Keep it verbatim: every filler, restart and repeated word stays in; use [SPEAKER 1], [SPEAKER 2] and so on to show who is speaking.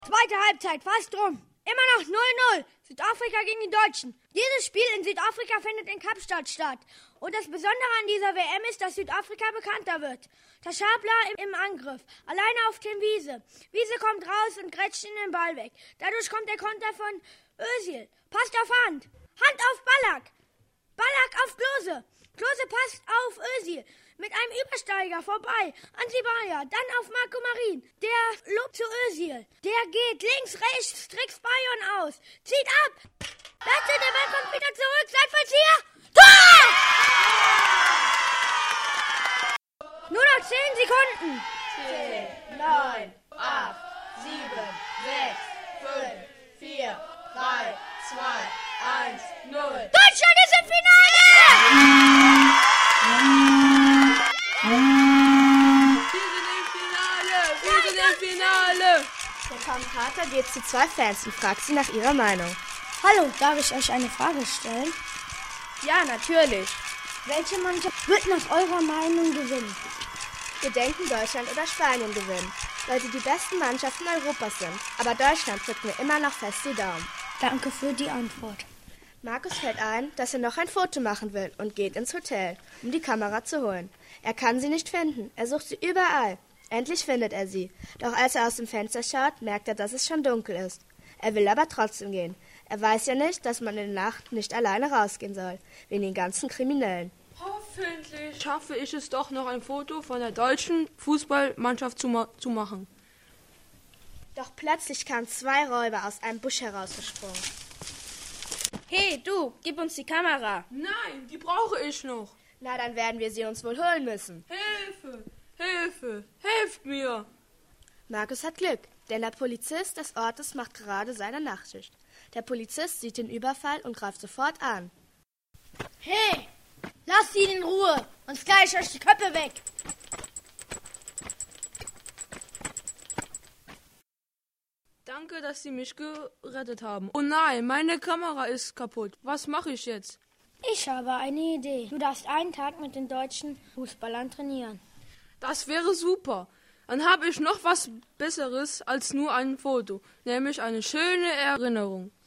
[SPEAKER 1] Zweite Halbzeit, fast rum. Immer noch null null. Südafrika gegen die Deutschen. Dieses Spiel in Südafrika findet in Kapstadt statt. Und das Besondere an dieser W M ist, dass Südafrika bekannter wird. Taschabla im, im Angriff. Alleine auf Tim Wiese. Wiese kommt raus und grätscht in den Ball weg. Dadurch kommt der Konter von Özil. Passt auf Hand. Hand auf Ballack. Ballack auf Klose. Klose passt auf Özil. Mit einem Übersteiger vorbei an Sibaya, dann auf Marco Marin. Der lobt zu Özil. Der geht links, rechts, trickst Bayern aus. Zieht ab. Warte, der Ball kommt wieder zurück. Seitfallzieher. Tor! Nur noch zehn Sekunden.
[SPEAKER 2] zehn, neun, acht, sieben, sechs, fünf, vier, drei, zwei, eins, null.
[SPEAKER 1] Deutschland ist im Finale!
[SPEAKER 2] Finale!
[SPEAKER 3] Der Kommentator geht zu zwei Fans und fragt sie nach ihrer Meinung.
[SPEAKER 1] Hallo, darf ich euch eine Frage stellen?
[SPEAKER 3] Ja, natürlich.
[SPEAKER 1] Welche Mannschaft wird nach eurer Meinung gewinnen?
[SPEAKER 3] Wir denken, Deutschland oder Spanien gewinnen, weil sie die besten Mannschaften Europas sind. Aber Deutschland drückt mir immer noch fest die Daumen.
[SPEAKER 1] Danke für die Antwort.
[SPEAKER 3] Markus fällt ein, dass er noch ein Foto machen will und geht ins Hotel, um die Kamera zu holen. Er kann sie nicht finden. Er sucht sie überall. Endlich findet er sie. Doch als er aus dem Fenster schaut, merkt er, dass es schon dunkel ist. Er will aber trotzdem gehen. Er weiß ja nicht, dass man in der Nacht nicht alleine rausgehen soll, wegen den ganzen Kriminellen.
[SPEAKER 4] Hoffentlich schaffe ich es doch noch, ein Foto von der deutschen Fußballmannschaft zu, ma- zu machen.
[SPEAKER 3] Doch plötzlich kamen zwei Räuber aus einem Busch herausgesprungen.
[SPEAKER 2] Hey, du, gib uns die Kamera.
[SPEAKER 4] Nein, die brauche ich noch.
[SPEAKER 3] Na, dann werden wir sie uns wohl holen müssen.
[SPEAKER 4] Hilfe, Hilfe, helft mir.
[SPEAKER 3] Markus hat Glück, denn der Polizist des Ortes macht gerade seine Nachtschicht. Der Polizist sieht den Überfall und greift sofort an.
[SPEAKER 1] Hey, lasst ihn in Ruhe, sonst schlage ich euch die Köpfe weg.
[SPEAKER 4] Danke, dass Sie mich gerettet haben. Oh nein, meine Kamera ist kaputt. Was mache ich jetzt?
[SPEAKER 1] Ich habe eine Idee. Du darfst einen Tag mit den deutschen Fußballern trainieren.
[SPEAKER 4] Das wäre super. Dann habe ich noch was Besseres als nur ein Foto, nämlich eine schöne Erinnerung.